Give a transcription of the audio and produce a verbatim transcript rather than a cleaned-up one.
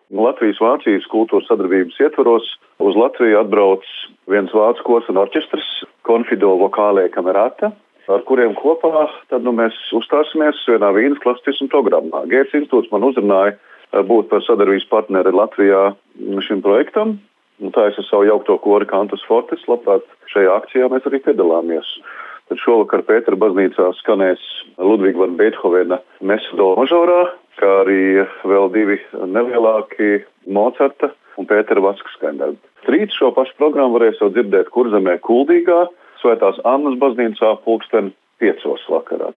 Latvijas-Vācijas kultūras sadarbības ietvaros uz Latviju atbrauc viens vācu kors un orķestris Confido Vocale Camerata, ar kuriem kopā tad nu, mēs uzstāsimies vienā vīnas klasicismu programmā. Gētas institūts man uzrunāja būt par sadarbības partneri Latvijā šim projektam. Un tā es ar savu jaukto kori Cantus Fortis, labprāt, šajā akcijā mēs arī piedalāmies. Tad šovakar Pētera baznīcā skanēs Ludviga van Beethovena mesa do mažorā, kā arī vēl divi nelielāki Mocarta un Pētera Vaska skaņdarbi. Rīt šo pašu programmu varēs jau dzirdēt Kurzemē Kuldīgā, Svētās Annas baznīcā pulksten piecos vakarā.